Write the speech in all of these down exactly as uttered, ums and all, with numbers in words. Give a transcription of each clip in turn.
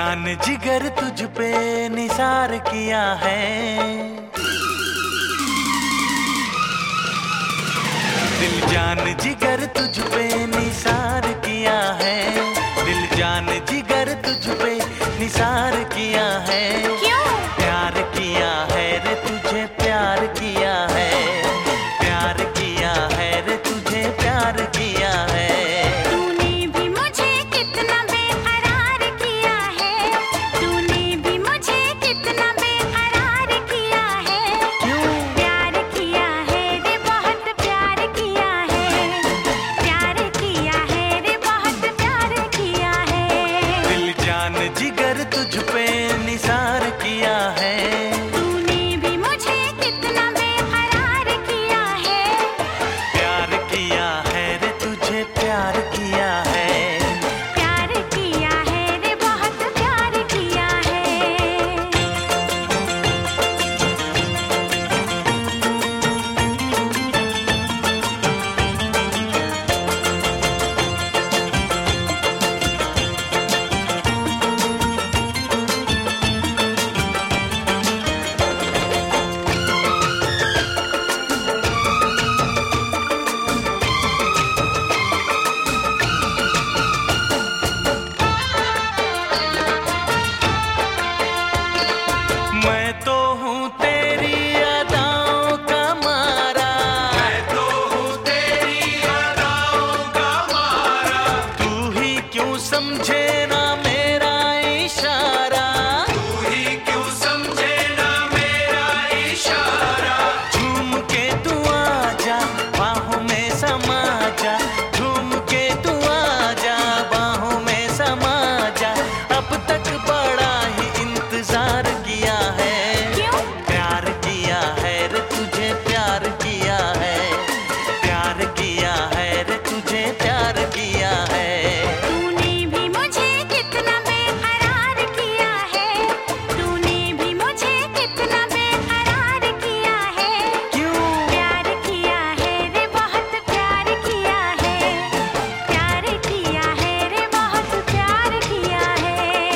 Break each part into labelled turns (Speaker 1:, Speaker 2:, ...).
Speaker 1: जान जिगर तुझ पे निसार किया है, दिल जान जिगर तुझ पे निसार किया है, दिल जान जिगर तुझ पे निसार किया है।
Speaker 2: क्यों?
Speaker 1: प्यार किया है रे तुझे प्यार किया है, प्यार किया है रे तुझे प्यार किया है।
Speaker 2: तूने भी मुझे कितना बेकरार किया है, तूने भी मुझे कितना बेकरार किया है।
Speaker 1: क्यों?
Speaker 2: प्यार किया है रे बहुत प्यार किया है, प्यार किया है रे बहुत प्यार किया है।
Speaker 1: दिल जान जिगर तुझ पे निसार किया है,
Speaker 2: तूने भी मुझे कितना बेकरार किया है।
Speaker 1: प्यार किया है रे तुझे प्यार किया है।
Speaker 2: प्यार किया है रे बहुत प्यार किया है।
Speaker 1: मैं तो हूँ तेरी अदाओं का मारा, मैं तो हूँ तेरी अदाओं का मारा। तू ही क्यों समझे ना मेरा इशारा, तू ही क्यों समझे ना मेरा इशारा। झूम के तू आजा बाहों में समा जा, झूम के तू आजा बाहों में समा जा। अब तक बड़ा ही इंतजार किया है,
Speaker 2: क्यों?
Speaker 1: प्यार किया है रे तुझे प्यार किया है, प्यार किया है रे तुझे प्यार किया है।
Speaker 2: तूने भी मुझे कितना बेकरार किया है, तूने भी मुझे कितना बेकरार किया है।
Speaker 1: क्यों?
Speaker 2: प्यार किया है रे बहुत प्यार किया है, प्यार किया है रे बहुत प्यार किया है।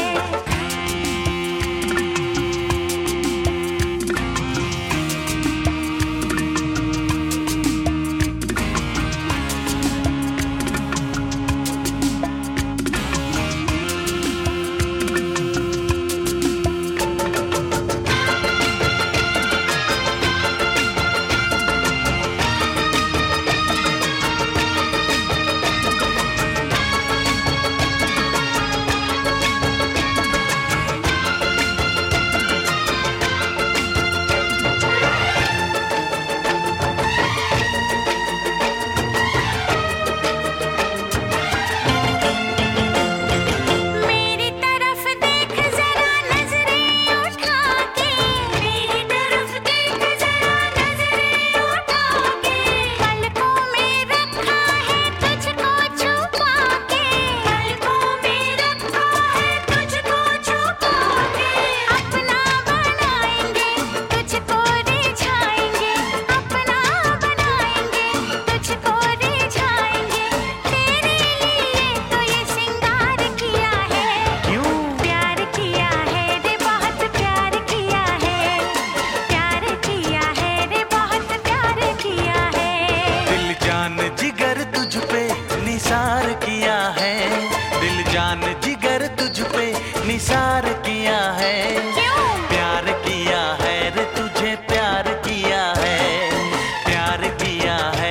Speaker 2: मेरी तरफ देख जरा नजरें उठा के, मेरी तरफ देख जरा नजरें उठा के। पलकों में रखा है तुझको छुपा के, पलकों में रखा है तुझको छुपा के। अपना बनाएंगे तुझको रिझाएंगे, अपना बनाएंगे तुझको रिझाएंगे। तेरे लिए तो ये सिंगार किया है।
Speaker 1: क्यों?
Speaker 2: प्यार किया है रे बहुत प्यार किया है, प्यार किया है रे बहुत प्यार किया है।
Speaker 1: दिल जान जिगर तुझ पे निसार किया है, दिल जान जिगर तुझ पे निसार किया है।
Speaker 2: क्यों?
Speaker 1: प्यार किया है रे तुझे प्यार किया है, प्यार किया है